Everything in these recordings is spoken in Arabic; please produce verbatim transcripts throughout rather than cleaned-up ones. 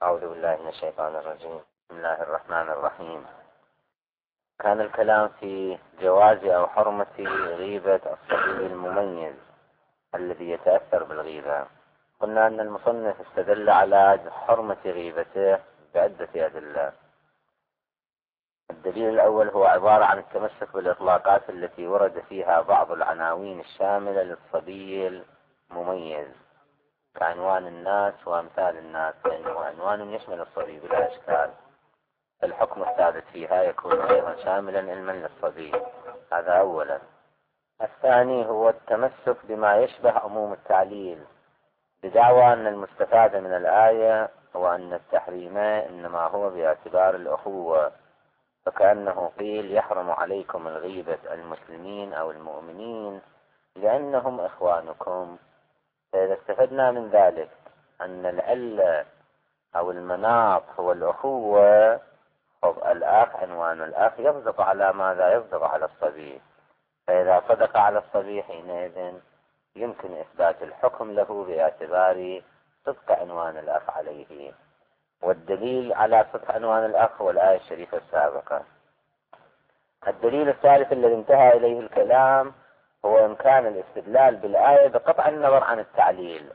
أعوذ بالله من الشيطان الرجيم. بسم الله الرحمن الرحيم. كان الكلام في جواز أو حرمة غيبة الصبي المميز الذي يتأثر بالغيبة. قلنا أن المصنف استدل على حرمة غيبته بعدة أدلة. الدليل الأول هو عبارة عن التمسك بالإطلاقات التي ورد فيها بعض العناوين الشاملة للصبي المميز كعنوان الناس وأمثال الناس، لأنه عنوان يشمل الصبي بلا إشكال، الحكم الثابت فيها يكون أيضا شاملا علما للصبي. هذا أولا. الثاني هو التمسك بما يشبه عموم التعليل بدعوى أن المستفاد من الآية هو أن التحريم إنما هو باعتبار الأخوة، فكأنه قيل يحرم عليكم الغيبة المسلمين أو المؤمنين لأنهم إخوانكم. فإذا استفدنا من ذلك أن العلة أو المناط هو الأخوة، الأخ عنوان الأخ يصدق على ماذا؟ يصدق على الصبي. فإذا صدق على الصبي حينئذ يمكن إثبات الحكم له باعتبار صدق عنوان الأخ عليه. والدليل على صدق عنوان الأخ هو الآية الشريفة السابقة. الدليل الثالث الذي انتهى إليه الكلام هو إمكان الاستدلال بالآية بقطع النظر عن التعليل.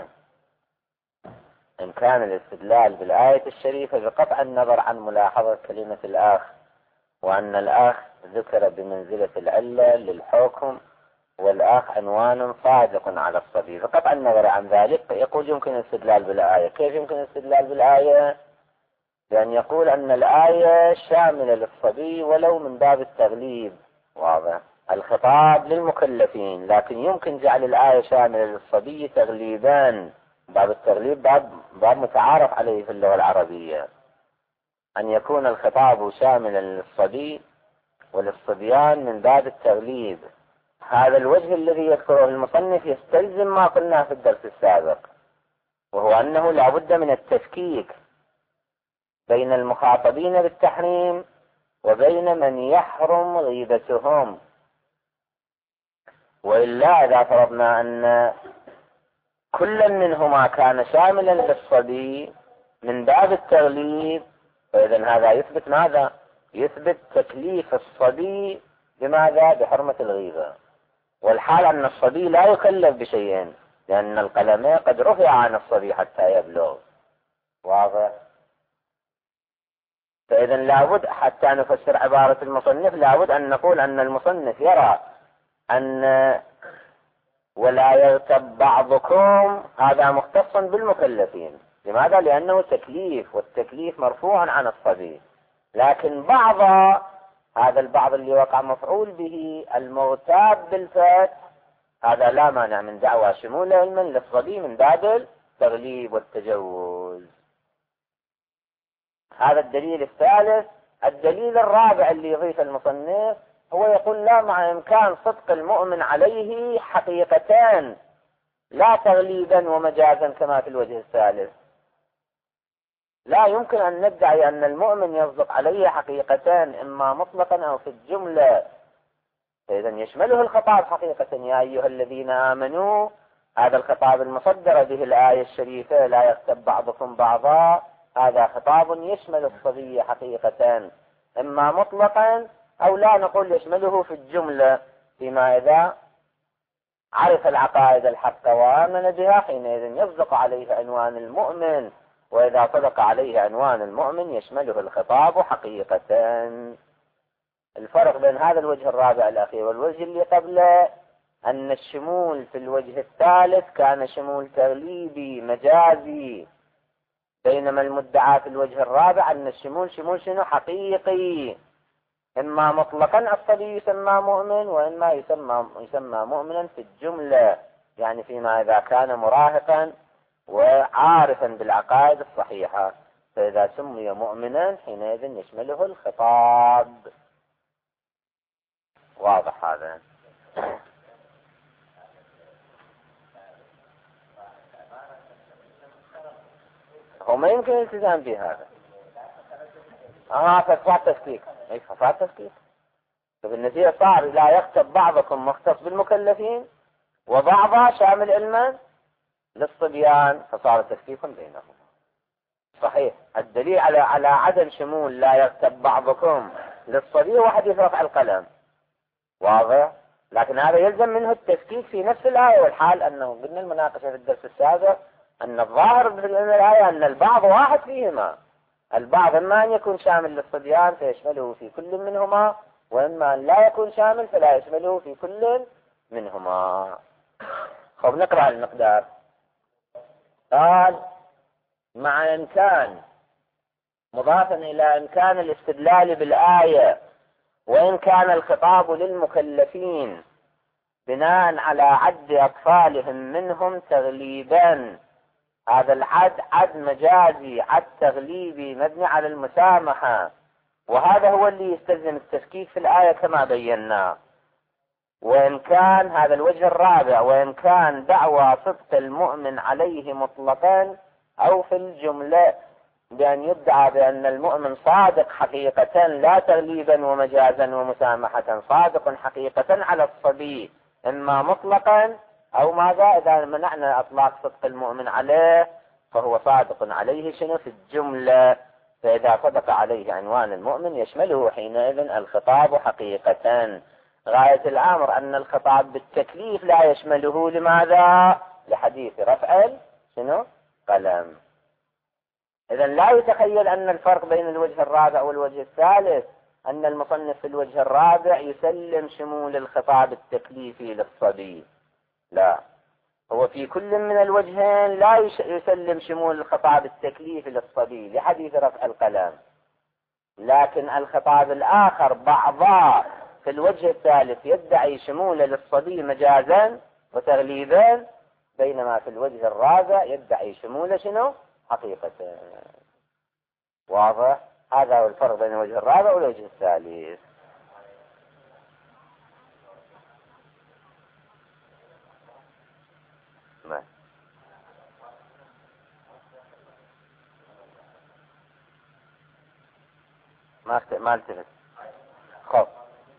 إمكان الاستدلال بالآية الشريفة بقطع النظر عن ملاحظة كلمة الأخ، وأن الأخ ذكر بمنزلة العلة للحكم، والأخ عنوان صادق على الصبي. بقطع النظر عن ذلك يقول يمكن الاستدلال بالآية. كيف يمكن الاستدلال بالآية؟ لأن يقول أن الآية شاملة للصبي ولو من باب التغليب. واضح؟ الخطاب للمكلفين، لكن يمكن جعل الآية شاملة للصبي تغليبا. باب التغليب باب, باب متعارف عليه في اللغة العربية، أن يكون الخطاب شاملا للصبي وللصبيان من باب التغليب. هذا الوجه الذي يذكره المصنف يستلزم ما قلناه في الدرس السابق، وهو أنه لا بد من التفكيك بين المخاطبين بالتحريم وبين من يحرم غيبتهم. وإلا إذا فرضنا أن كل منهما كان شاملا للصبي من باب التغليب، فإذا هذا يثبت ماذا؟ يثبت تكليف الصبي بماذا؟ بحرمة الغيبة. والحال أن الصبي لا يكلف بشيء، لأن القلم قد رفع عن الصبي حتى يبلغ. واضح؟ فإذا لابد حتى نفسر عبارة المصنف لابد أن نقول أن المصنف يرى أن ولا يغتب بعضكم هذا مختص بالمكلفين. لماذا؟ لأنه تكليف، والتكليف مرفوع عن الصبي. لكن بعض هذا البعض اللي وقع مفعول به المغتاب بالفتح، هذا لا مانع من دعوى شمول علما للصبي من باب التغليب والتجوز. هذا الدليل الثالث. الدليل الرابع اللي يضيف المصنف هو يقول لا، مع إمكان صدق المؤمن عليه حقيقتان لا تغليبا ومجازا كما في الوجه الثالث. لا يمكن أن ندعي أن المؤمن يصدق عليه حقيقتان إما مطلقا أو في الجملة، فإذا يشمله الخطاب حقيقة يا أيها الذين آمنوا. هذا الخطاب المصدر به الآية الشريفة لا يغتب بعضكم بعضا، هذا خطاب يشمل الصبي حقيقة إما مطلقا أو لا نقول يشمله في الجملة، فيما إذا عرف العقائد الحق وآمن بها حينئذ يصدق عليه عنوان المؤمن، وإذا صدق عليه عنوان المؤمن يشمله الخطاب حقيقة. الفرق بين هذا الوجه الرابع الأخير والوجه اللي قبله أن الشمول في الوجه الثالث كان شمول تغليبي مجازي، بينما المدعى في الوجه الرابع أن الشمول شمول شنو؟ حقيقي. إما مطلقا الصبي يسمى مؤمن، وإما يسمى, يسمى مؤمنا في الجملة، يعني فيما إذا كان مراهقا وعارفا بالعقائد الصحيحة، فإذا سمي مؤمنا حينئذ يشمله الخطاب. واضح هذا؟ هو ما يمكن الالتزام بهذا. اه فتوى تفكيك، اي فتوى تفكيك. فبالنتيجة صار لا يغتب بعضكم مختص بالمكلفين وبعضها شامل علما للصبيان، فصار تفكيك بينهم. صحيح. الدليل على على عدم شمول لا يغتب بعضكم للصبي هو حديث رفع القلم، واضح. لكن هذا يلزم منه التفكيك في نفس الآية، والحال أنه قلنا المناقشة في الدرس السابق أن الظاهر في الآية أن البعض واحد فيهما. البعض إما أن يكون شامل للصبيان فيشمله في كل منهما، وإما أن لا يكون شامل فلا يشمله في كل منهما. خب نقرأ المقدار. قال مع إمكان مضافا إلى إمكان الاستدلال بالآية، وإن كان الخطاب للمكلفين بناء على عد أطفالهم منهم تغليبا. هذا العد عد مجازي، عد تغليبي مبني على المسامحة، وهذا هو اللي يستلزم التفكيك في الآية كما بينا. وإن كان هذا الوجه الرابع، وإن كان دعوى صدق المؤمن عليه مطلقا أو في الجملة، بأن يدعى بأن المؤمن صادق حقيقة لا تغليبا ومجازا ومسامحة، صادق حقيقة على الصبي إما مطلقا أو ماذا. إذا منعنا إطلاق صدق المؤمن عليه فهو صادق عليه شنو في الجملة، فإذا صدق عليه عنوان المؤمن يشمله حينئذ الخطاب حقيقة. غاية الأمر أن الخطاب بالتكليف لا يشمله. لماذا؟ لحديث رفع شنو قلم. إذن لا يتخيل أن الفرق بين الوجه الرابع والوجه الثالث أن المصنف في الوجه الرابع يسلم شمول الخطاب التكليفي للصبي، لا، هو في كل من الوجهين لا يسلم شمول الخطاب التكليفي للصبي لحديث رفع القلم، لكن الخطاب الآخر بعضا في الوجه الثالث يدعي شمول للصبي مجازا وتغليبا، بينما في الوجه الرابع يدعي شمول شنو حقيقة. واضح؟ هذا هو الفرق بين الوجه الرابع والوجه الثالث. ما ما ما التفت. خب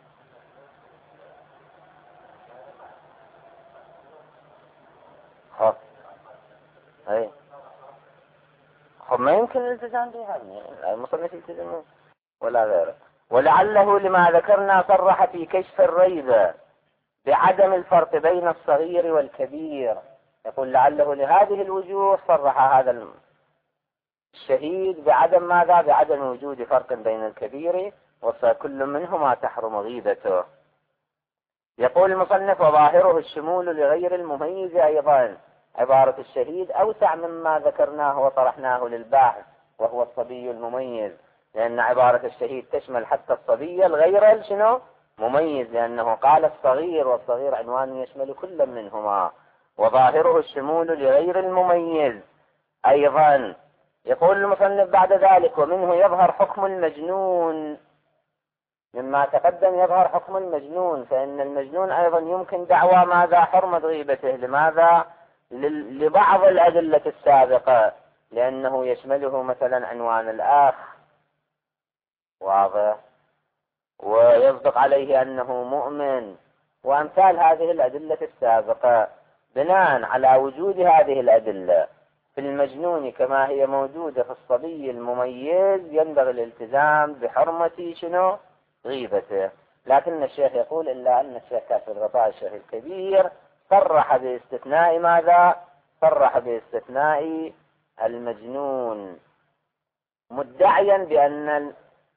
خب اي خب ما يمكن الالتزام بها، المصنف يلتزم ولا غيره. ولعله لما ذكرنا صرح في كشف الريبة بعدم الفرق بين الصغير والكبير. يقول لعله لهذه الوجوه صرح هذا الشهيد بعدم ماذا؟ بعدم وجود فرق بين الكبير وكل منهما تحرم غيبته. يقول المصنف وظاهره الشمول لغير المميز أيضا. عبارة الشهيد أوسع مما ذكرناه وطرحناه للباحث وهو الصبي المميز، لأن عبارة الشهيد تشمل حتى الصبي الغير شنو مميز، لأنه قال الصغير، والصغير عنوان يشمل كل منهما. وظاهره الشمول لغير المميز أيضا. يقول المصنف بعد ذلك ومنه يظهر حكم المجنون. مما تقدم يظهر حكم المجنون، فإن المجنون أيضا يمكن دعوى ماذا؟ حرمة غيبته. لماذا؟ لبعض الأدلة السابقة، لأنه يشمله مثلا عنوان الأخ، واضح، ويصدق عليه أنه مؤمن، وأمثال هذه الأدلة السابقة. بناء على وجود هذه الأدلة في المجنون كما هي موجودة في الصبي المميز ينبغي الالتزام بحرمة شنو غيبته. لكن الشيخ يقول إلا أن الشيخ كاشف الغطاء الشيخ الكبير صرح باستثناء ماذا؟ صرح باستثناء المجنون، مدعيا بأن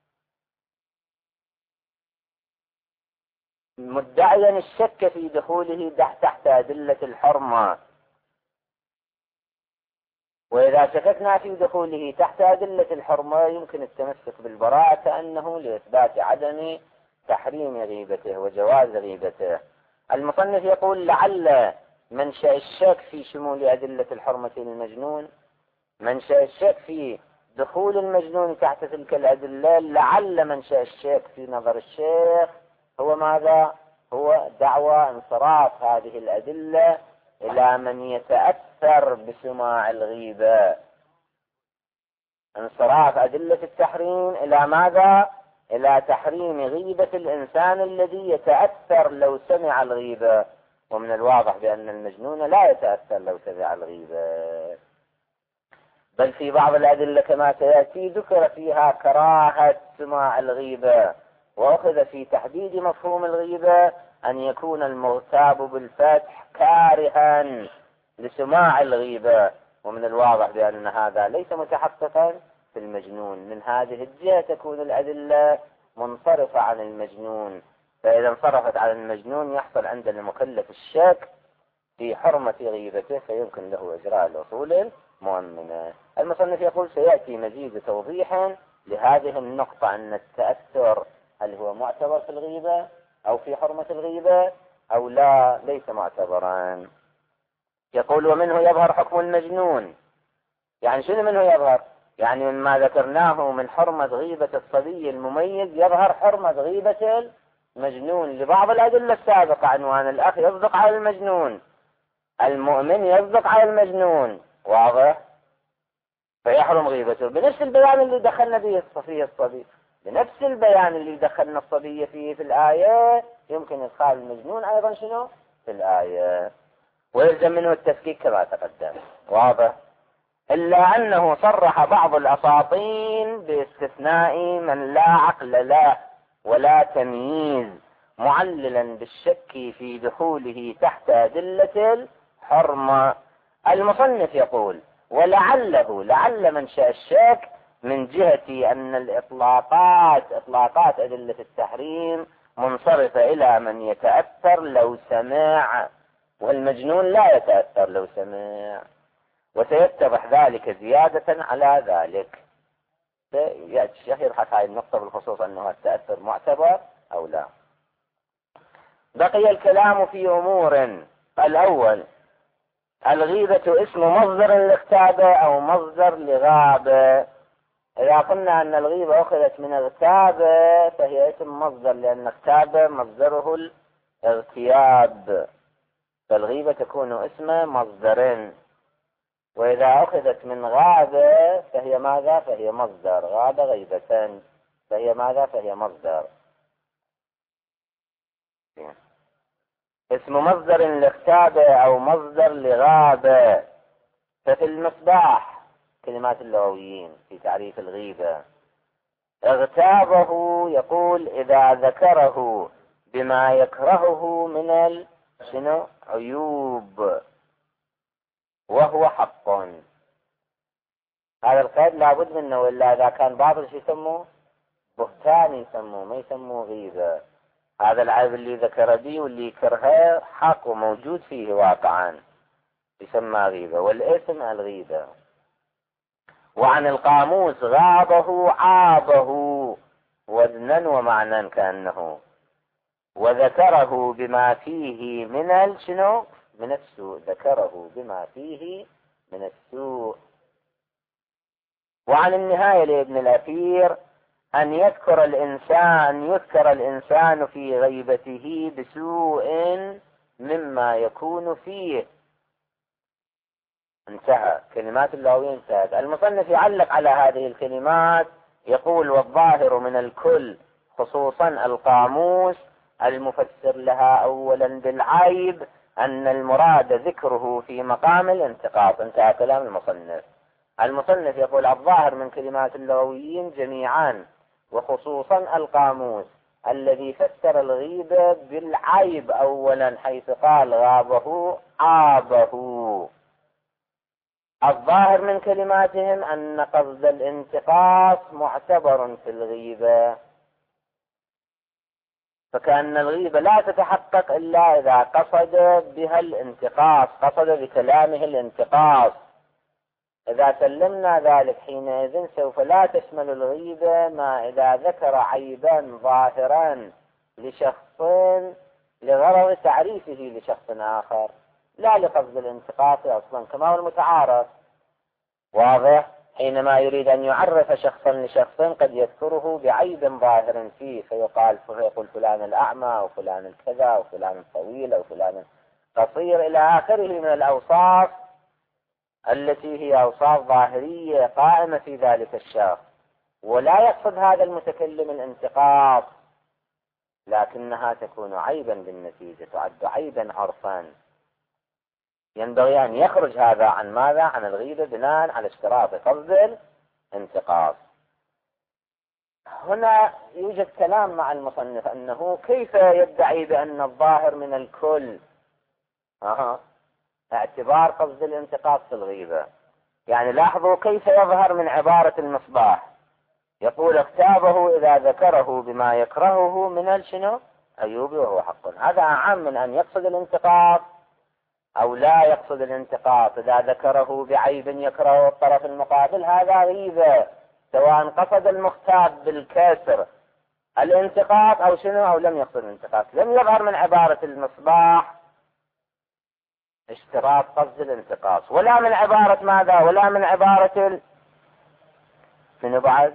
مدعيا الشك في دخوله تحت أدلة الحرمة. وإذا شككنا في دخوله تحت أدلة الحرمة يمكن التمسك بالبراءة كأنه لإثبات عدم تحريم غيبته وجواز غيبته. المصنف يقول لعل منشأ الشك في شمول أدلة الحرمة للمجنون، منشأ الشك في دخول المجنون تحت تلك الأدلة، لعل منشأ الشك في نظر الشيخ هو ماذا؟ هو دعوى انصراف هذه الأدلة إلى من يتأثر بسماع الغيبة. انصراف أدلة التحريم إلى ماذا؟ إلى تحريم غيبة الإنسان الذي يتأثر لو سمع الغيبة، ومن الواضح بأن المجنون لا يتأثر لو سمع الغيبة. بل في بعض الأدلة كما سيأتي ذكر فيها كراهة سماع الغيبة، وأخذ في تحديد مفهوم الغيبة أن يكون المغتاب بالفتح كارها لسماع الغيبة، ومن الواضح بأن هذا ليس متحققا في المجنون. من هذه الجهة تكون الأدلة منصرفة عن المجنون، فإذا انصرفت عن المجنون يحصل عند المكلف الشك في حرمة غيبته، فيمكن له إجراء الأصول المؤمنة. المصنف يقول سيأتي مزيد توضيح لهذه النقطة، أن التأثر هل هو معتبر في الغيبة أو في حرمة الغيبة أو لا، ليس معتبرا. يقول ومنه يظهر حكم المجنون. يعني شنو منه يظهر؟ يعني مما ذكرناه من حرمة غيبة الصبي المميز يظهر حرمة غيبة المجنون لبعض الأدلة السابقة. عنوان الأخ يصدق على المجنون، المؤمن يصدق على المجنون، واضح؟ فيحرم غيبته بنفس البيان اللي دخلنا به فيه الصبي، بنفس البيان اللي دخلنا الصبي فيه في الآية يمكن إدخال المجنون أيضا شنو في الآية، ويلزم منه التفكيك كما تقدم، واضح؟ إلا أنه صرح بعض الأساطين باستثناء من لا عقل له ولا تمييز، معللا بالشك في دخوله تحت أدلة الحرمة. المصنف يقول ولعله لعل منشأ الشك من جهة أن الإطلاقات إطلاقات أدلة التحريم منصرفة إلى من يتأثر لو سمع، والمجنون لا يتأثر لو سمع، وسيتضح ذلك زيادة على ذلك. يأتي الشيخ يبحث هذه النقطة بالخصوص أنه التأثر معتبر أو لا. بقي الكلام في أمور. الأول الغيبة اسم مصدر لاغتابة أو مصدر لغابة. إذا قلنا أن الغيبة أخذت من اغتابة فهي اسم مصدر، لأن اغتابة مصدره الاغتياب، فالغيبة تكون اسم مصدر. وإذا أخذت من غابة فهي ماذا؟ فهي مصدر. غابة غيبة فهي ماذا؟ فهي مصدر. اسم مصدر لاغتابة أو مصدر لغابة. ففي المصباح كلمات اللغويين في تعريف الغيبة، اغتابه يقول إذا ذكره بما يكرهه من ال شنو عيوب وهو حق. هذا القيد لابد منه، وإلا إذا كان باطل شو يسموه؟ بهتان يسموه، ما يسموه غيبة. هذا العيب اللي ذكر به واللي يكرهه حق وموجود فيه واقعا يسمى غيبة، والاسم الغيبة. وعن القاموس غابه عابه وزنا ومعنى كأنه، وذكره بما فيه من الشنو من السوء، ذكره بما فيه من السوء. وعن النهاية لابن الأثير أن يذكر الإنسان يذكر الإنسان في غيبته بسوء مما يكون فيه. انتهى كلمات اللغوية انتهت. المصنف يعلق على هذه الكلمات يقول والظاهر من الكل خصوصا القاموس المفسر لها أولا بالعيب أن المراد ذكره في مقام الانتقاص. انتهى كلام المصنف. المصنف يقول الظاهر من كلمات اللغويين جميعا وخصوصا القاموس الذي فسر الغيبة بالعيب أولا حيث قال غابه عابه، الظاهر من كلماتهم أن قصد الانتقاص معتبر في الغيبة، فكأن الغيبة لا تتحقق إلا إذا قصد بها الانتقاص، قصد بكلامه الانتقاص. إذا سلمنا ذلك حينئذ سوف لا تشمل الغيبة ما إذا ذكر عيبا ظاهرا لشخص لغرض تعريفه لشخص آخر لا لقصد الانتقاص أصلا كما هو المتعارف، واضح؟ حينما يريد أن يعرف شخصا لشخص قد يذكره بعيب ظاهر فيه فيقال فيقول فلان الأعمى أو فلان الكذا أو فلان الطويل أو فلان القصير إلى آخره من الأوصاف التي هي أوصاف ظاهرية قائمة في ذلك الشخص، ولا يقصد هذا المتكلم الانتقاص، لكنها تكون عيبا بالنتيجة، تعد عيبا عرفا. ينبغي أن يخرج هذا عن ماذا؟ عن الغيبة بناء على اشتراط قصد الانتقاص. هنا يوجد كلام مع المصنف أنه كيف يدعي بأن الظاهر من الكل أه. اعتبار قصد الانتقاص في الغيبة. يعني لاحظوا كيف يظهر من عبارة المصباح، يقول اغتابه إذا ذكره بما يكرهه من الشنو أيوب وهو حق. هذا أعم من أن يقصد الانتقاص أو لا يقصد الانتقاص. إذا ذكره بعيب يكرهه الطرف المقابل هذا غيبة، سواء قصد المغتاب بالكسر الانتقاص أو شنو أو لم يقصد الانتقاص. لم يظهر من عبارة المصباح اشتراط قصد الانتقاص، ولا من عبارة ماذا، ولا من عبارة ال... من بعد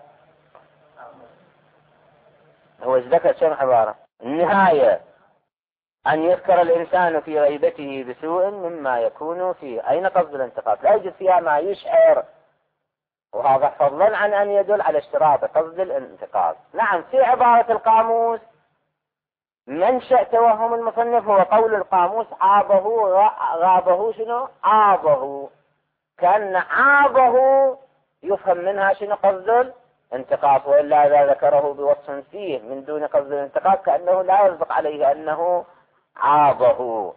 هو ذكر كم عبارة. النهاية أن يذكر الإنسان في غيبته بسوء مما يكون فيه. أين قصد الانتقاص؟ لا يوجد فيها ما يشعر، وهذا فضلا عن أن يدل على اشتراط قصد الانتقاص. نعم في عبارة القاموس منشأ توهم المصنف هو قول القاموس عابه غابه شنو عابه، كأن عابه يفهم منها شنو قصد الانتقاص، وإلا إذا ذكره بوصف فيه من دون قصد الانتقاص كأنه لا يصدق عليه أنه عابه.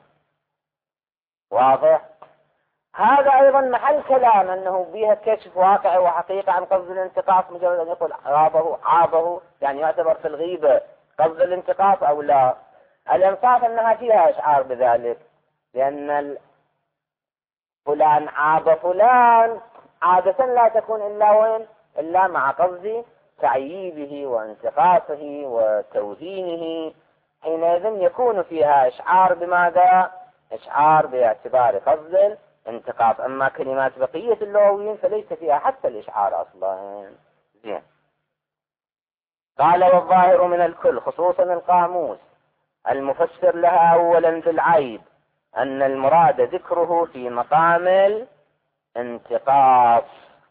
واضح؟ هذا أيضا محل كلام أنه بها كشف واقع وحقيقة عن قصد الانتقاص. مجرد أن يقول عابه عابه يعني يعتبر في الغيبة قصد الانتقاص أو لا. الإنصاف أنها فيها إشعار بذلك، لأن فلان عاب فلان عادة لا تكون إلا وين إلا مع قصد تعييبه وانتقاصه وتوهينه، حينئذ يكون فيها إشعار بماذا؟ إشعار باعتبار قصد الانتقاص. أما كلمات بقية اللغويين فليس فيها حتى الإشعار أصلا. زين. قال والظاهر من الكل خصوصا القاموس المفسر لها أولا بالعيب أن المراد ذكره في مقام الانتقاص.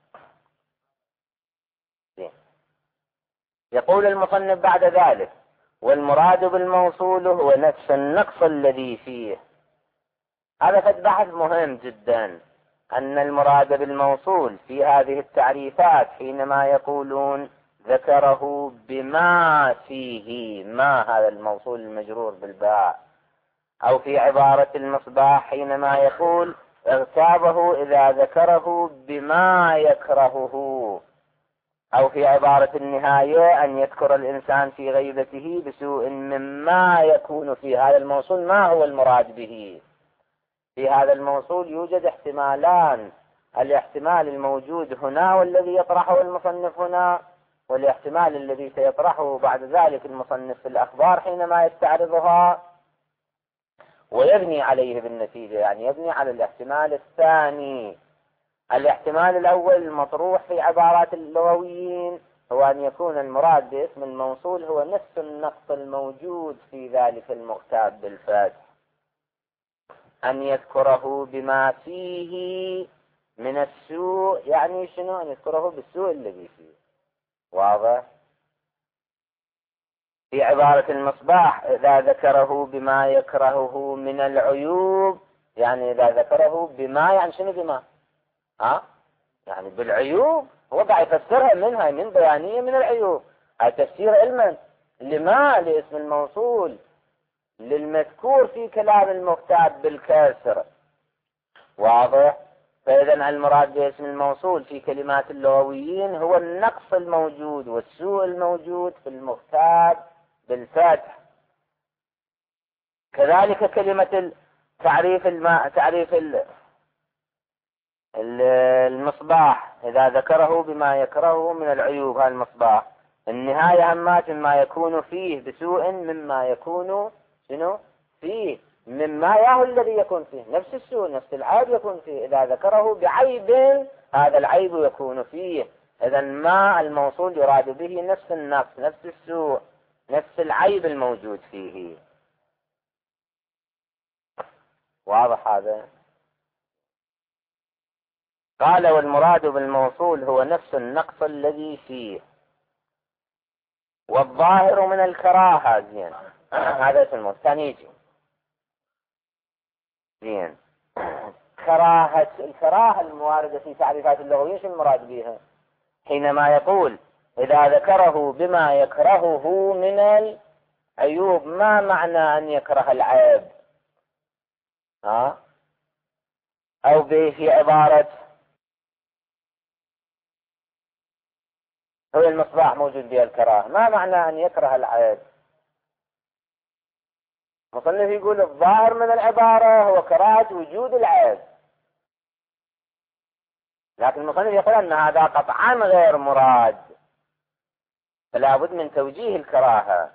يقول المصنف بعد ذلك والمراد بالموصول هو نفس النقص الذي فيه. هذا قد بحث مهم جدا، أن المراد بالموصول في هذه التعريفات حينما يقولون ذكره بما فيه، ما هذا الموصول المجرور بالباء، أو في عبارة المصباح حينما يقول اغتابه إذا ذكره بما يكرهه، أو في عبارة النهاية أن يذكر الإنسان في غيبته بسوء مما يكون فيه. هذا الموصول ما هو المراد به؟ في هذا الموصول يوجد احتمالان، الاحتمال الموجود هنا والذي يطرحه المصنف هنا، والاحتمال الذي سيطرحه بعد ذلك المصنف في الأخبار حينما يستعرضها ويبني عليه بالنتيجة، يعني يبني على الاحتمال الثاني. الاحتمال الأول المطروح في عبارات اللغويين هو أن يكون المراد باسم الموصول هو نفس النقص الموجود في ذلك المغتاب بالفتح، أن يذكره بما فيه من السوء. يعني شنو؟ أن يذكره بالسوء الذي فيه. واضح؟ في عبارة المصباح إذا ذكره بما يكرهه من العيوب، يعني إذا ذكره بما يعني شنو بما؟ ها؟ يعني بالعيوب، هو قاعد يفسرها منها من بيانية من العيوب. التفسير علما لما لاسم الموصول للمذكور في كلام المغتاب بالكسر. واضح؟ فإذا المراد باسم الموصول في كلمات اللغويين هو النقص الموجود والسوء الموجود في المغتاب بالفتح. كذلك كلمة تعريف الماء تعريف المصباح إذا ذكره بما يكرهه من العيوب، هذا المصباح النهاية همات مما يكون فيه بسوء مما يكون شنو فيه، مما ياهو الذي يكون فيه نفس السوء نفس العيب يكون فيه. إذا ذكره بعيب هذا العيب يكون فيه. إذا ما الموصول يراد به نفس النقص نفس السوء نفس العيب الموجود فيه. واضح هذا؟ قال والمراد بالموصول هو نفس النقص الذي فيه. والظاهر من الكراهة. زين. هذا اسمه الثاني يجي. زين. كراهة الكراهة المواردة في تعريفات اللغويين شو المراد بها؟ حينما يقول إذا ذكره بما يكرهه من العيوب، ما معنى أن يكره العيب؟ ها؟ أو به في عبارة هو المصباح موجود بها الكراهة، ما معنى أن يكره العيب؟ مصنف يقول الظاهر من العبارة هو كراهة وجود العيب، لكن المصنف يقول أن هذا قطعا غير مراد، فلا بد من توجيه الكراهة.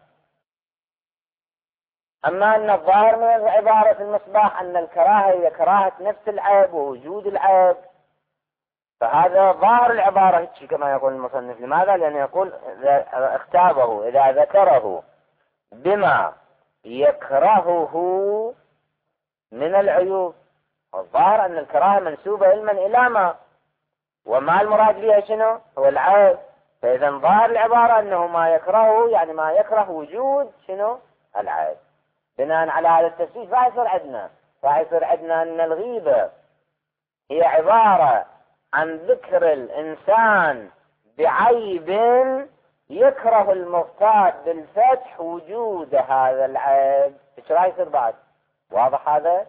أما أن الظاهر من عبارة المصباح أن الكراهة هي كراهة نفس العيب ووجود العيب، فهذا ظاهر العبارة كما يقول المصنف. لماذا؟ لأنه يقول اختابه إذا ذكره بما يكرهه من العيوب. الظاهر أن الكراهة منسوبة علما إلى ما، وما المراد بها شنو؟ هو العيب. فإذا ظاهر العبارة أنه ما يكرهه يعني ما يكره وجود شنو؟ العيب. بناء على هذا التفسير فيصير عندنا فيصير عندنا أن الغيبة هي عبارة عن ذكر الإنسان بعيب يكره المغتاب بالفتح وجود هذا العيب. ايش راح يصير بعد؟ واضح هذا؟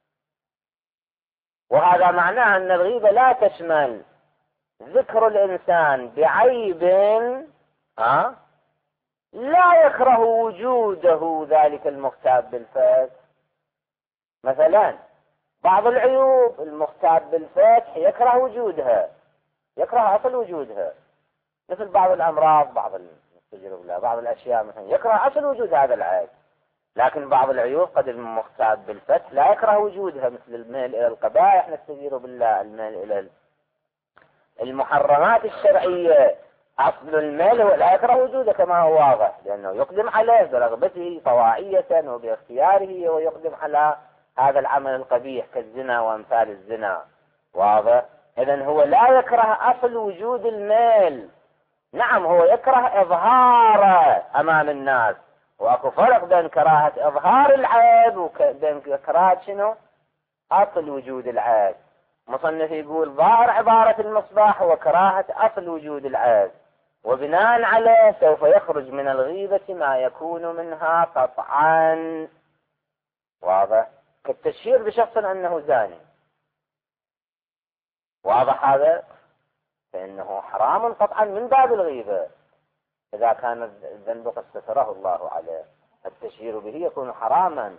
وهذا معناه أن الغيبة لا تشمل ذكر الإنسان بعيب ها لا يكره وجوده ذلك المغتاب بالفتح. مثلا بعض العيوب المغتاب بالفتح يكره وجودها، يكره أصل وجودها، مثل بعض الأمراض، بعض التجربة، بعض الأشياء مثلا يكره أصل وجود هذا العيب. لكن بعض العيوب قد المغتاب بالفتح لا يكره وجودها، مثل الميل إلى القبائح، نستجير بالله، الميل إلى المحرمات الشرعية. أصل الميل هو لا يكره وجوده كما هو واضح، لأنه يقدم عليه برغبته طواعية وباختياره، ويقدم على هذا العمل القبيح كالزنا وأمثال الزنا. واضح؟ إذن هو لا يكره أصل وجود الميل. نعم هو يكره إظهاره أمام الناس، وأكو فرق بين كراهة إظهار العيب وبين كراهة شنو؟ أصل وجود العيب. مصنف يقول ظاهر عبارة المصباح هو كراهة أصل وجود العيب، وبناء عليه سوف يخرج من الغيبة ما يكون منها قطعا. واضح؟ كالتشهير بشخص أنه زاني. واضح هذا؟ فإنه حرام قطعا من باب الغيبة إذا كان الذنب قد ستره الله عليه، التشهير به يكون حراما،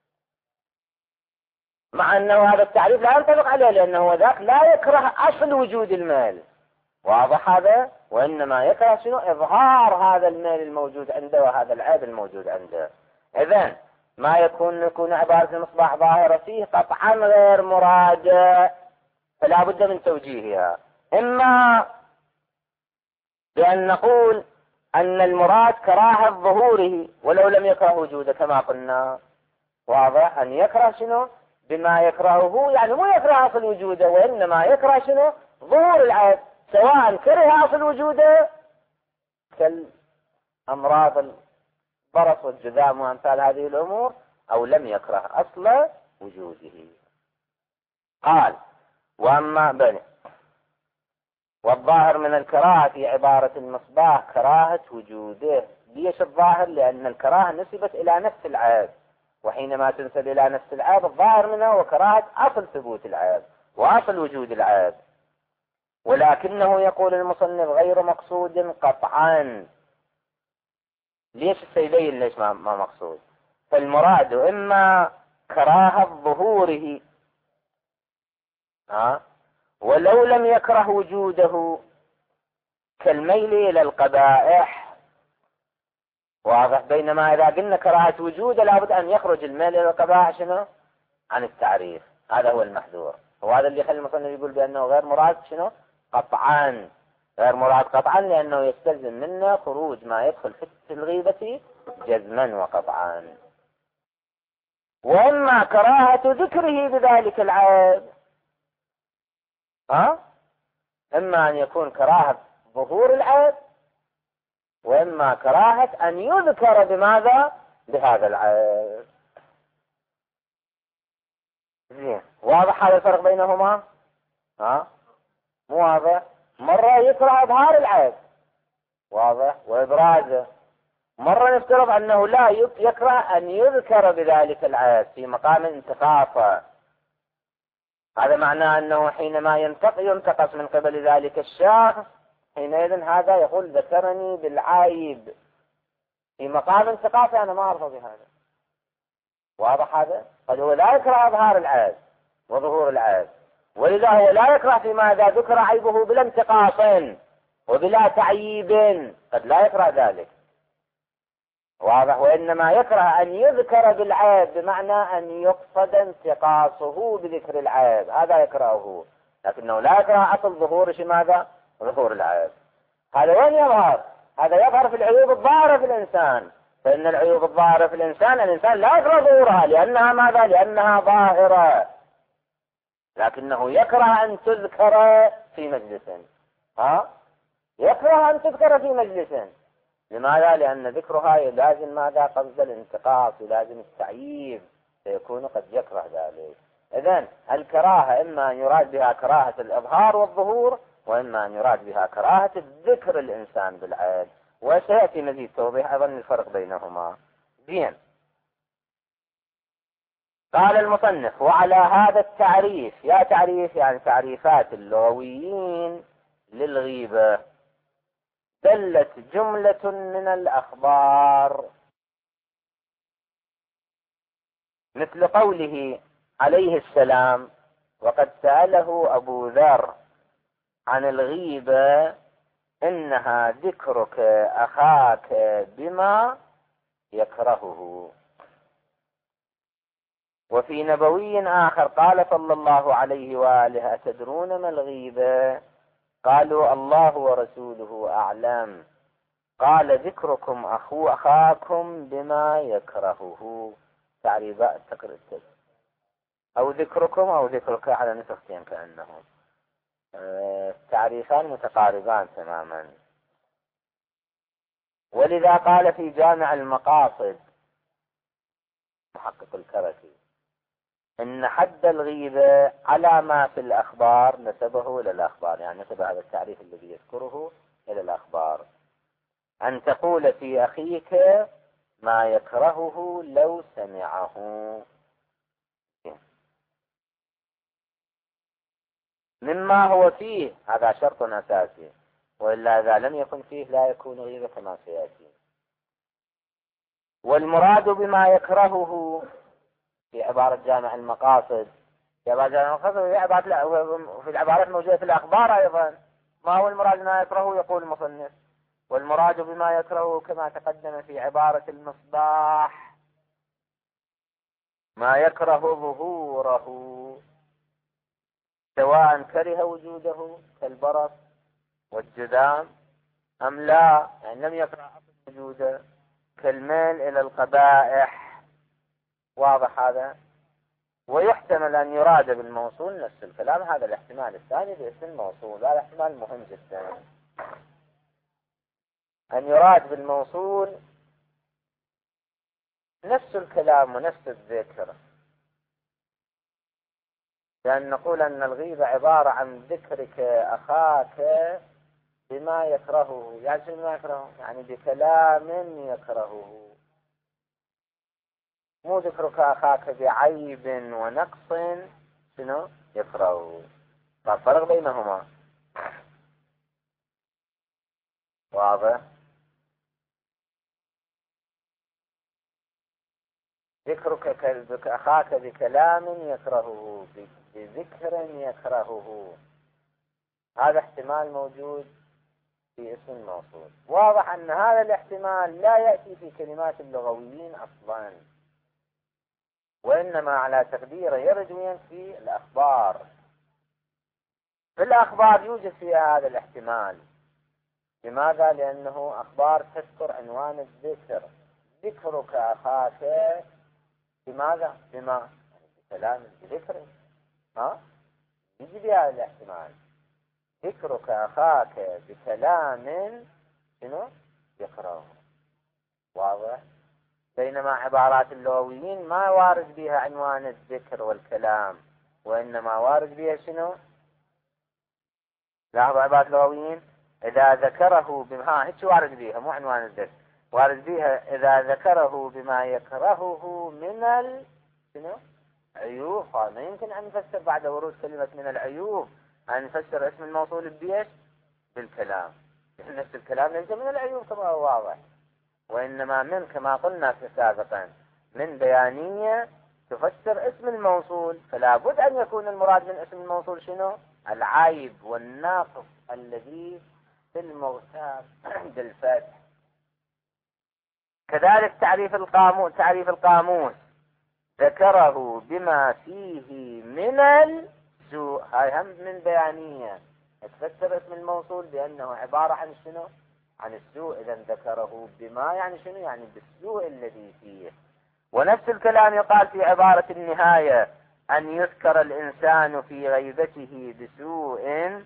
مع أنه هذا التعريف لا ينطبق عليه، لأنه ذاك لا يكره أصل وجود المال. واضح هذا؟ وإنما يكره شنو؟ إظهار هذا المال الموجود عنده وهذا العيب الموجود عنده. إذن ما يكون يكون عبارة المصباح ظاهرة فيه قطعا غير مرادة، فلا بد من توجيهها. إما بأن نقول أن المراد كراهة ظهوره ولو لم يكره وجوده كما قلنا. واضح؟ أن يكره شنو؟ بما يكرهه، يعني مو يكره أصل وجوده، وإنما يكره شنو؟ ظهور العيب، سواء كره أصل وجوده كالأمراض البرص والجذام وأمثال هذه الأمور، أو لم يكره أصل وجوده. قال وأما بني والظاهر من الكراهة في عبارة المصباح كراهة وجوده. ليش الظاهر؟ لأن الكراهة نسبت إلى نفس العيب، وحينما تنسب إلى نفس العيب الظاهر منه وكراهة أصل ثبوت العيب وأصل وجود العيب. ولكنه يقول المصنف غير مقصود قطعا. ليش السيدين ليش ما, ما مقصود؟ فالمراد إما كراهة ظهوره ها ولو لم يكره وجوده كالميل إلى القبائح. واضح؟ بينما إذا قلنا كراهة وجوده لابد أن يخرج الميل إلى القبائح شنو؟ عن التعريف. هذا هو المحذور، وهذا اللي يخلي المصنف يقول بأنه غير مراد شنو؟ قطعا. غير مراد قطعا لأنه يستلزم منه خروج ما يدخل في الغيبة جزما وقطعا. وإما كراهة ذكره بذلك العيب، ها؟ إما أن يكون كراهة ظهور العيب، وإما كراهة أن يذكر بماذا؟ بهذا العيب. زين، واضح هذا الفرق بينهما؟ ها؟ مو واضح؟ مرة يكره إظهار العيب، واضح، وإبرازه. مرة نفترض أنه لا يكره أن يذكر بذلك العيب في مقام انتقاصه. هذا معناه أنه حينما ينتقص من قبل ذلك الشخص، حينئذ هذا يقول ذكرني بالعيب في مقام انتقاصه، أنا ما أرضى بهذا. واضح هذا؟ قد هو لا يكره إظهار العيب وظهور العيب، ولذا هو لا يكره فيما إذا ذكر عيبه بلا انتقاص وبلا تعييب، قد لا يكره ذلك. واضح؟ وإنما يكره أن يذكر بالعيب بمعنى أن يقصد انتقاصه بذكر العيب، هذا يكرهه، لكنه لا يكره أصل ظهور شي ماذا؟ ظهور العيب. هذا وين يظهر؟ هذا يظهر في العيوب الظاهرة في الإنسان، فإن العيوب الظاهرة في الإنسان الإنسان لا يكره ظهورها لأنها ماذا؟ لأنها ظاهرة، لكنه يكره أن تذكر في مجلس. ها؟ يكره أن تذكر في مجلس. لماذا؟ لأن ذكرها يلازم ماذا؟ قصد الانتقاص، يلازم التعييب، فيكون قد يكره ذلك. إذن الكراهة إما أن يراد بها كراهة الإظهار والظهور، وإما أن يراد بها كراهة الذكر الإنسان بالعيب، وسيأتي مزيد توضيح أيضا الفرق بينهما. زين. قال المصنف: وعلى هذا التعريف، يا تعريف يعني تعريفات اللغويين للغيبة، دلت جملة من الأخبار، مثل قوله عليه السلام: وقد سأله أبو ذر عن الغيبة إنها ذكرك أخاك بما يكرهه. وفي نبوي آخر قال صلى الله عليه وآله: أتدرون ما الغيبة؟ قالوا: الله ورسوله أعلم. قال: ذكركم أخو أخاكم بما يكرهه. تعريبات تقريب أو ذكركم أو ذكرك على نسختين كأنهم أه تعريفان متقاربان تماما. ولذا قال في جامع المقاصد محقق الكركي إن حد الغيبة على ما في الأخبار نسبه إلى الأخبار، يعني نسب هذا التعريف الذي يذكره إلى الأخبار. أن تقول في أخيك ما يكرهه لو سمعه، مما هو فيه، هذا شرط أساسي، وإلا إذا لم يكن فيه لا يكون غيبة كما سيأتي. والمراد بما يكرهه في عبارة جامع المقاصد، في عبارة جامع المقاصد في عبارة لا في العبارات الموجودة في الأخبار أيضا. ما هو المراد بما يكرهه؟ يقول المصنف: والمراد بما يكرهه كما تقدم في عبارة المصباح ما يكره ظهوره، سواء كره وجوده كالبرص والجذام أم لا، يعني لم يكره وجوده، كالميل إلى القبائح. واضح هذا؟ ويحتمل أن يراد بالموصول نفس الكلام، هذا الاحتمال الثاني باسم الموصول، هذا احتمال مهم جدا، أن يراد بالموصول نفس الكلام ونفس الذكر، لأن نقول أن الغيبة عبارة عن ذكرك أخاك بما يكرهه، يعني شنو ما يكرهه؟ يعني بكلام يكرهه، مو ذكرك أخاك بعيب ونقص شنو يكرهه. فالفرق بينهما واضح؟ ذكرك أخاك بكلام يكرهه، بذكر يكرهه، هذا احتمال موجود في اسم الموصول. واضح أن هذا الاحتمال لا يأتي في كلمات اللغويين أصلا، وإنما على تقديره يرد وين؟ في الأخبار. في الأخبار يوجد فيها هذا الاحتمال. لماذا؟ لأنه أخبار تذكر عنوان الذكر، ذكرك أخاك بماذا؟ بما بكلام بذكر، ها؟ يجي بهذا الاحتمال، ذكرك أخاك بكلام شنو يكرهه. واضح؟ بينما عبارات اللغويين ما وارد بها عنوان الذكر والكلام، وإنما وارد بها شنو؟ لاحظوا عبارات اللغويين إذا ذكره بما هيك وارد بها، مو عنوان الذكر، وارد بها إذا ذكره بما يكرهه من ال شنو؟ عيوب. ما يمكن أن نفسر بعد ورود كلمة من العيوب أن نفسر اسم الموصول بيش؟ بالكلام، نفس الكلام ليس من العيوب كما هو واضح، وإنما من كما قلنا في سابقا من بيانية تفسر اسم الموصول، فلا بد أن يكون المراد من اسم الموصول شنو؟ العيب والناقص الذي في المغتاب بالفتح. كذلك تعريف القاموس، تعريف القاموس ذكره بما فيه من السوء، هاي هم من بيانية تفسر اسم الموصول بأنه عبارة عن شنو؟ عن السوء. إذا ذكره بما يعني شنو؟ يعني بالسوء الذي فيه. ونفس الكلام يقال في عبارة النهاية أن يذكر الإنسان في غيبته بسوء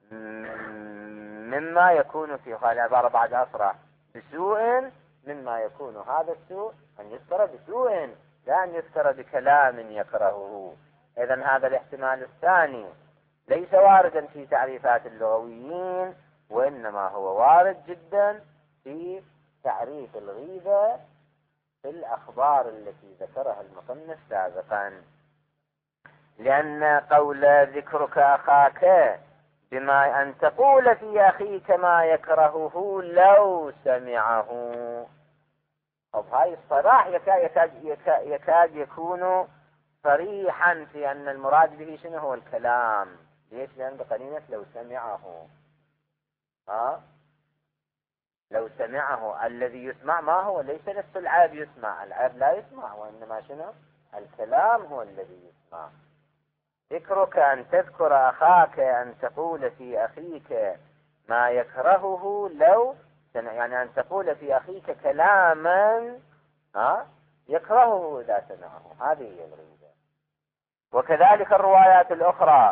مما يكون في هذه عبارة بعد أسرع، بسوء مما يكون هذا السوء أن يذكر بسوء، لا أن يذكر بكلام يكرهه. إذن هذا الاحتمال الثاني ليس واردا في تعريفات اللغويين، وإنما هو وارد جدا في تعريف الغيبة في الأخبار التي ذكرها المصنف سابقا. لأن قول ذكرك أخاك بما أن تقول في أخيك ما يكرهه لو سمعه، طب هاي الصراح يكاد, يكاد, يكاد, يكاد يكون صريحا في أن المراد به شنو هو الكلام. ليش؟ لأن بقرينة لو سمعه. ها؟ لو سمعه الذي يسمع ما هو؟ ليس نفس العاب يسمع، العاب لا يسمع، وإنما شنو؟ الكلام هو الذي يسمع. ذكرك أن تذكر أخاك أن تقول في أخيك ما يكرهه لو سمع، يعني أن تقول في أخيك كلاما ها يكرهه إذا سمعه، هذه هي الغيبة. وكذلك الروايات الأخرى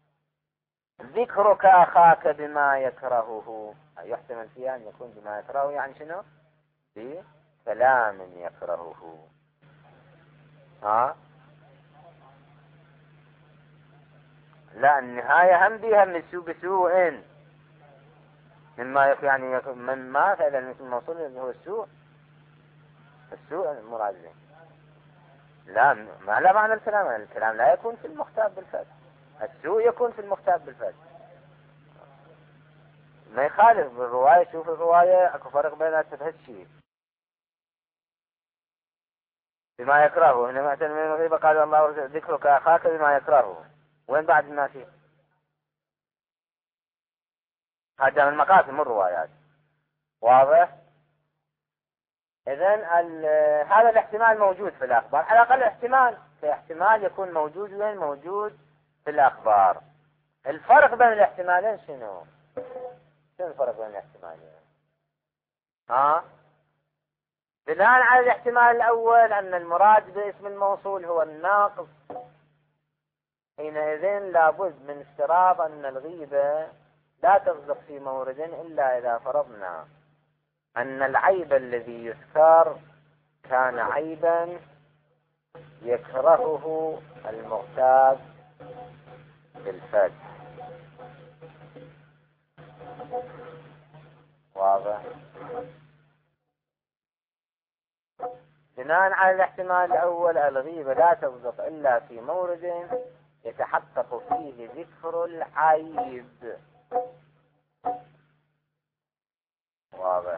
ذكرك أخاك بما يكرهه يحتمل فيها أن يكون بما يكرهه يعني شنو؟ بكلام يكرهه. ها؟ لا، النهاية هم بها من سوء بسوء مما يعني من ما فعلا مثل الموصول اللي هو السوء، السوء المراد به. لا، ما لا معنى الكلام، الكلام لا يكون في المختاب بالفتح، السوء يكون في المختاب بالفتح. ما يخالف بالرواية. شوف الرواية اكو فرق بينها تفهشي بما يكرهه. هنا مثلا من الغيبة قال الله ذكرك أخاك بما يكرهه، وين بعد الناس؟ هذا من مقاسم الروايات. واضح؟ إذن هذا الاحتمال موجود في الأخبار، على الأقل احتمال، في احتمال يكون موجود وين؟ موجود في الأخبار. الفرق بين الاحتمالين شنو؟ شنو الفرق بين الاحتمالين؟ ها؟ بناء على الاحتمال الأول أن المراد باسم الموصول هو الناقص، حينئذ لابد من افتراض أن الغيبة لا تصدق في مورد إلا إذا فرضنا أن العيب الذي يذكر كان عيبا يكرهه المغتاب بالفتح. واضح؟ بناء على الاحتمال الأول الغيبة لا تصدق إلا في مورد يتحقق فيه ذكر العيب. واضح؟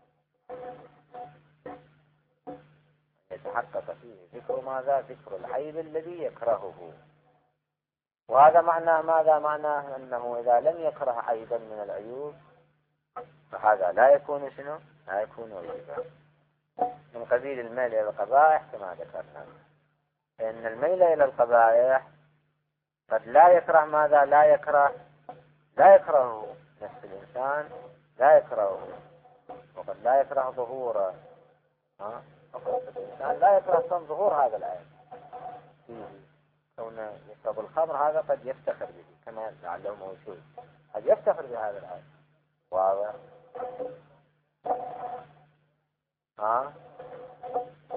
يتحقق فيه ذكر ماذا؟ ذكر العيب الذي يكرهه. وهذا معناه ماذا؟ معناه أنه إذا لم يكره عيبا من العيوب فهذا لا يكون شنو؟ لا يكون غيبا. من قبيل الميل إلى القبائح كما ذكرنا، فإن الميل إلى القبائح قد لا يكره ماذا؟ لا يكره لا يكره نفس الإنسان، لا يكره، وقد لا يكره ظهوره. ها؟ الإنسان لا يكره ظهور هذا العيب فيه، كونه يشرب الخمر هذا قد يفتخر به كما لعله موجود، قد يفتخر بهذا العيب. واضح؟ ها؟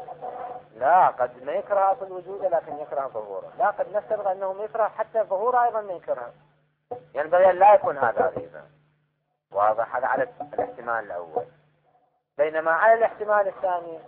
لا، قد ما يكره أصل وجوده لكن يكره ظهوره. لا، قد نفترض أنه يكره حتى ظهوره أيضا ما يكره، ينبغي أن لا يكون هذا غيبة. واضح؟ هذا على الاحتمال الأول. بينما على الاحتمال الثاني،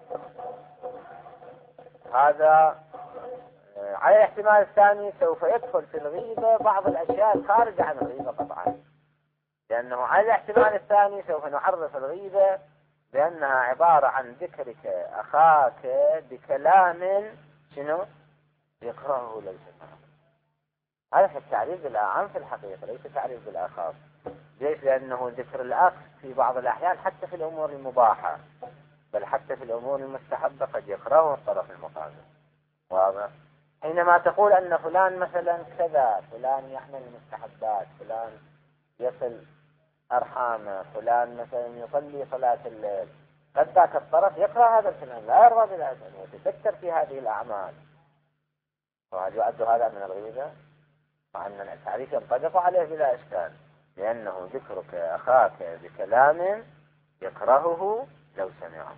هذا على الاحتمال الثاني سوف يدخل في الغيبة بعض الأشياء الخارجة عن الغيبة قطعا، لأنه على الاحتمال الثاني سوف نعرف الغيبة بأنها عبارة عن ذكرك أخاك بكلام شنو يكرهه ليس معه. هذا التعريف بالأعم في الحقيقة، ليس تعريف بالأخاف. ليش؟ لأنه ذكر الأخ في بعض الأحيان حتى في الأمور المباحة، بل حتى في الأمور المستحبة قد يكرهه الطرف المقابل. واضح؟ حينما تقول أن فلان مثلا كذا، فلان يحمل المستحبات، فلان يصل أرحامه، فلان مثلا يصلي صلاة الليل، قد ذاك الطرف يكره هذا الكلام، لا يرضى بالأذن ويتستر في هذه الأعمال، وهل يعد هذا من الغيبة؟ مع أن التعريف ينطبق عليه بلا إشكال، لأنه ذكرك أخاك بكلام يكرهه لو سمعه.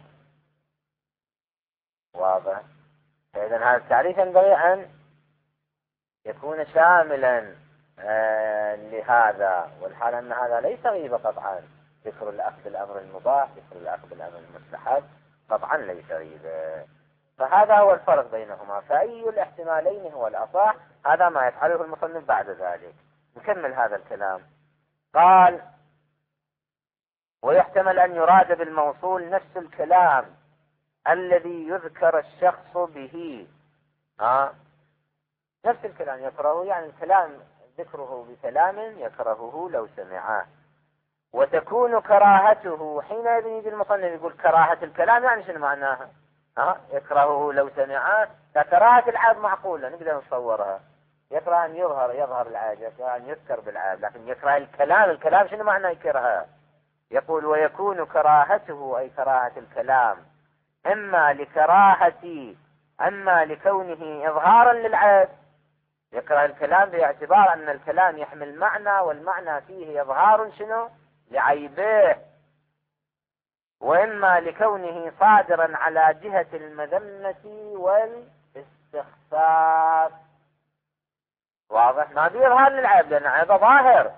واضح؟ فإذا هذا التعريف ينبغي أن يكون شاملا آه لهذا، والحال أن هذا ليس غيبة قطعا. ذكر الأخ بالأمر المباح، ذكر الأخ بالأمر المستحب قطعا ليس غيبة. فهذا هو الفرق بينهما. فأي الاحتمالين هو الأصح؟ هذا ما يفعله المصنف بعد ذلك. نكمل هذا الكلام. قال: ويحتمل أن يراد بالموصول نفس الكلام الذي يذكر الشخص به. ها؟ نفس الكلام يكرهه، يعني الكلام ذكره بكلام يكرهه لو سمعه. وتكون كراهته حينئذ يجي المصنف يقول كراهة الكلام، يعني شنو معناها؟ ها؟ يكرهه لو سمعه. كراهة العيب معقولة نقدر نصورها، يكره أن يظهر يظهر العيب، يكره أن يذكر بالعيب، لكن يكره الكلام. الكلام شنو معنى يكرهه؟ يقول: ويكون كراهته أي كراهة الكلام إما لكراهة أما لكونه إظهارا للعيب، يكره الكلام باعتبار أن الكلام يحمل معنى، والمعنى فيه إظهار شنو لعيبه، وإما لكونه صادرا على جهة المذمة والاستخفاف. واضح؟ ما في إظهار للعيب لأن عيبه ظاهر،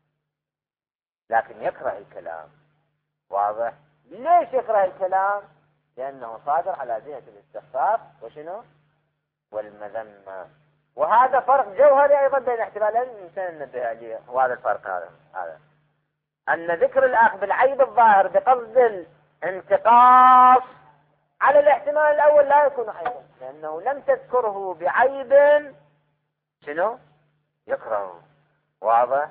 لكن يكره الكلام. واضح؟ ليش يكره الكلام؟ لأنه صادر على جهة الاستخفاف وشنو والمذمة. وهذا فرق جوهري أيضا بين احتمالين الإنسان ننبه عليه، وهذا الفرق هذا هذا أن ذكر الأخ بالعيب الظاهر بقصد الانتقاص على الاحتمال الأول لا يكون عيبا، لأنه لم تذكره بعيب شنو يكرهه. واضح؟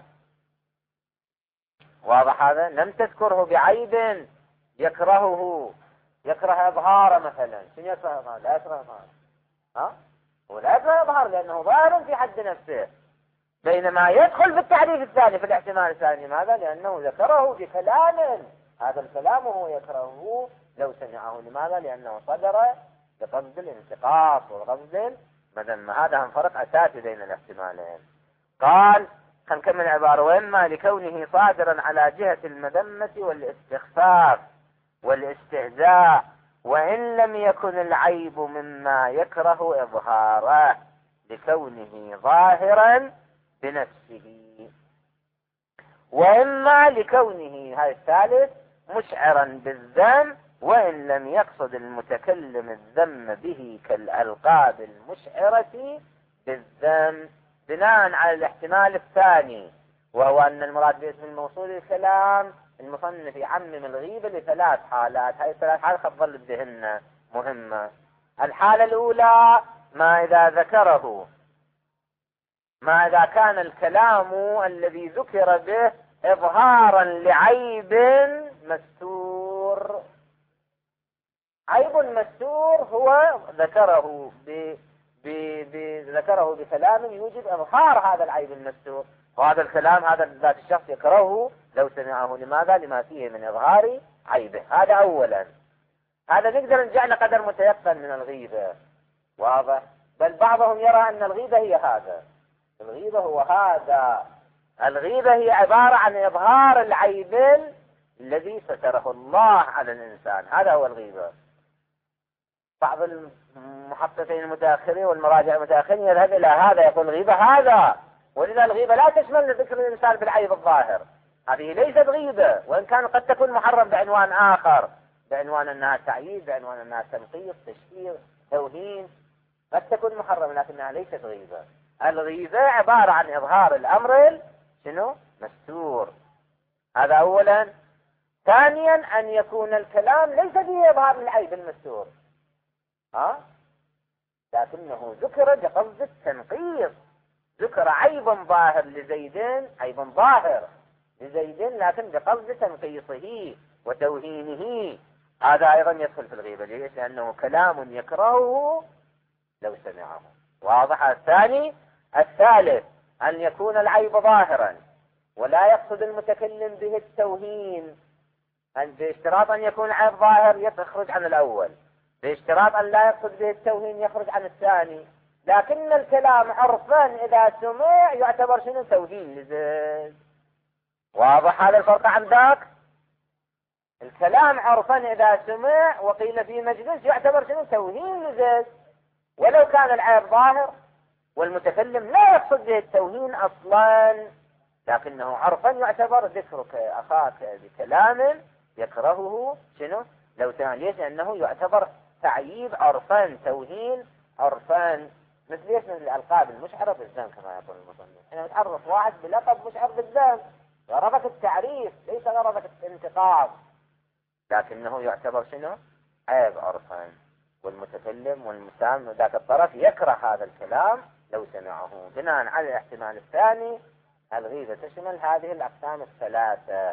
واضح هذا؟ لم تذكره بعيب يكرهه، يكره إظهاره مثلا. شنو يكره إظهاره؟ لا يكره إظهاره، ها؟ ولا يكره إظهار لأنه ظاهر في حد نفسه. بينما يدخل في التعريف الثاني في الاحتمال الثاني، ماذا؟ لأنه ذكره بكلام، هذا الكلام هو يكرهه لو سمعه. لماذا؟ لأنه صدر بقصد الانتقاص وقصد المذمة. هذا هم فرق أساسي بين الاحتمالين. قال: نكمل العبارة: وإما لكونه صادرا على جهة المذمة والاستخفاف والاستهزاء، وإن لم يكن العيب مما يكره إظهاره لكونه ظاهرا بنفسه، وإما لكونه هذا الثالث مشعرا بالذم، وإن لم يقصد المتكلم الذم به كالألقاب المشعرة بالذم. بناء على الاحتمال الثاني، وهو أن المراد باسم الموصول الكلام، المصنف يعمم الغيبة لثلاث حالات. هذه الثلاث حالات تظل بذهننا مهمة. الحالة الأولى ما إذا ذكره ما إذا كان الكلام الذي ذكر به إظهارا لعيب مستور. عيب مستور هو ذكره ب ب ب ذكره بكلام يوجب إظهار هذا العيب المستور، وهذا الكلام هذا ذات الشخص يكرهه لو سمعه. لماذا؟ لما فيه من إظهار عيبه. هذا أولا. هذا نقدر نجعل قدر متيقن من الغيبة. واضح؟ بل بعضهم يرى أن الغيبة هي هذا. الغيبة هو هذا. الغيبة هي عبارة عن إظهار العيب الذي ستره الله على الإنسان. هذا هو الغيبة. بعض المحققين المتأخرين والمراجع المتأخرين يذهب إلى هذا، يقول الغيبة هذا، ولذا الغيبة لا تشمل ذكر الإنسان بالعيب الظاهر، هذه ليست غيبة، وإن كان قد تكون محرم بعنوان آخر، بعنوان أنها تعييب، بعنوان أنها تنقيص، تشهير، توهين، قد تكون محرم لكنها ليست غيبة. الغيبة عبارة عن إظهار الأمر شنو؟ مستور. هذا أولا. ثانيا أن يكون الكلام ليس فيه إظهار العيب المستور، ها؟ لكنه ذكر بقصد التنقيص، ذكر عيب ظاهر لزيد، عيب ظاهر لزيد لكن بقصد تنقيصه وتوهينه، هذا أيضا يدخل في الغيبة. ليش؟ لأنه كلام يكرهه لو سمعه. واضح؟ الثاني. الثالث أن يكون العيب ظاهرا ولا يقصد المتكلم به التوهين، باشتراط أن يكون العيب ظاهر يخرج عن الأول، باشتراط أن لا يقصد به التوهين يخرج عن الثاني. لكن الكلام عرفا إذا سمع يعتبر شنو؟ توهين لزيد. واضح هذا الفرق عندك؟ الكلام عرفا إذا سمع وقيل في مجلس يعتبر شنو؟ توهين لزيد، ولو كان العيب ظاهر والمتكلم لا يقصد به التوهين أصلا، لكنه عرفا يعتبر ذكرك أخاك بكلام يكرهه شنو؟ لو سمع. ليش؟ لأنه يعتبر تعييب عرفا، توهين عرفا. مثل ايش؟ من الألقاب المشعرة بالذم كما يقول المصنف. حين تعرف واحد بلقب مشعر بالذم غرضك التعريف ليس غرضك الانتقاص، لكنه يعتبر شنو؟ عيب عرفا، والمتكلم والمسام ذاك الطرف يكره هذا الكلام لو سمعه. بناء على الاحتمال الثاني الغيبة تشمل هذه الأقسام الثلاثة،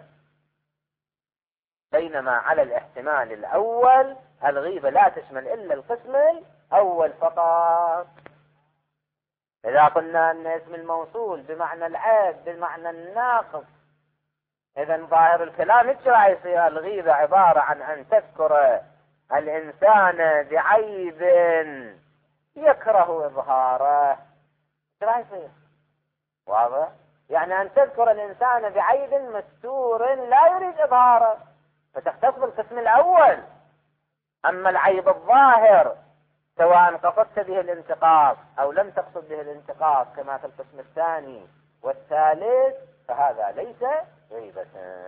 بينما على الاحتمال الأول الغيبة لا تشمل إلا القسم الأول فقط. إذا قلنا أن اسم الموصول بمعنى العيب بمعنى الناقص، إذا ظاهر الكلام ايش راح يصير؟ الغيبة عبارة عن أن تذكر الإنسان بعيب يكره إظهاره، ايش راح يصير؟ واضح؟ يعني أن تذكر الإنسان بعيب مستور لا يريد إظهاره، فتختص بالقسم الأول. أما العيب الظاهر سواء قصدت به الانتقاص أو لم تقصد به الانتقاص كما في القسم الثاني والثالث فهذا ليس غيبة.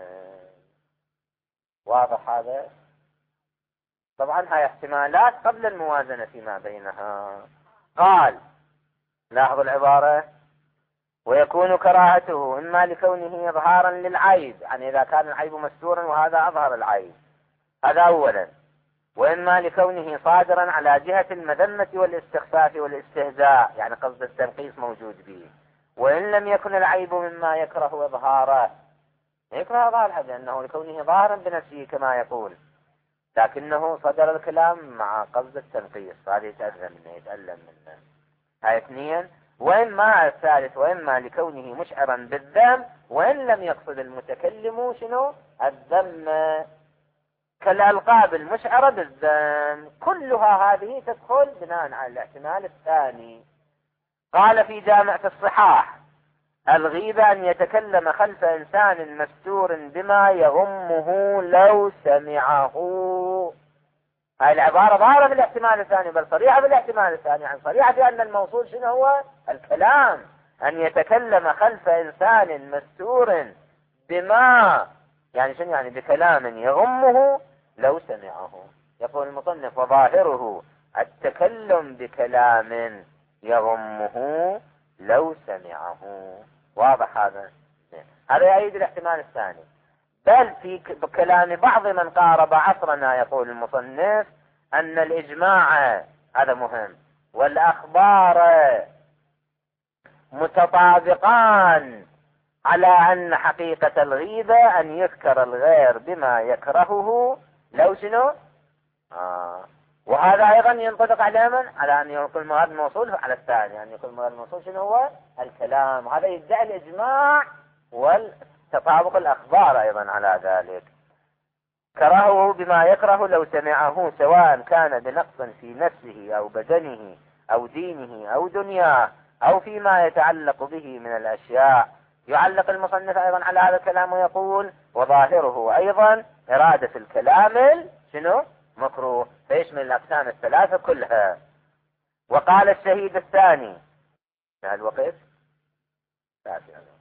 واضح هذا؟ طبعا هاي احتمالات قبل الموازنة فيما بينها. قال لاحظوا العبارة: ويكون كراهته إما لكونه إظهارا للعيب، يعني إذا كان العيب مستورا وهذا أظهر العيب، هذا أولا، وإما لكونه صادرا على جهة المذمة والاستخفاف والاستهزاء، يعني قصد التنقيص موجود به، وإن لم يكن العيب مما يكره إظهاره، يكره إظهاره لأنه لكونه ظاهرا بنفسه كما يقول، لكنه صدر الكلام مع قصد التنقيص، هذا يتأذى منه يتألم منه. هاي اثنين. وإما الثالث وإما لكونه مشعرا بالذم وإن لم يقصد المتكلم شنو؟ الذم، كالألقاب المشعرة بالذم، كلها هذه تدخل بناء على الاحتمال الثاني. قال في جامع في الصحاح: الغيبة أن يتكلم خلف إنسان مستور بما يغمه لو سمعه. هاي العبارة ظاهرة بالاحتمال الثاني، بل صريحة بالاحتمال الثاني، يعني صريحة بأن الموصول شنو هو؟ الكلام. أن يتكلم خلف إنسان مستور بما، يعني شنو؟ يعني بكلام يغمه لو سمعه. يقول المصنف: وظاهره التكلم بكلام يغمه لو سمعه. واضح هذا؟ هذا يعيد الاحتمال الثاني. بل في كلام بعض من قارب عصرنا يقول المصنف أن الإجماع، هذا مهم، والأخبار متطابقان على أن حقيقة الغيبة أن يذكر الغير بما يكرهه لو شنو؟ آه. وهذا أيضا ينطبق على من؟ على أن يقول مراد الموصول على الثاني، أن يقول مراد الموصول شنو هو؟ الكلام. هذا يدعي الإجماع والتطابق الأخبار أيضا على ذلك. كرهه بما يكره لو سمعه، سواء كان بنقص في نفسه أو بدنه أو دينه أو دنياه أو فيما يتعلق به من الأشياء. يعلق المصنف أيضا على هذا الكلام ويقول: وظاهره أيضا إرادة الكلام شنو؟ مكروه، فيشمل الأقسام الثلاثة كلها. وقال الشهيد الثاني، انتهى الوقت.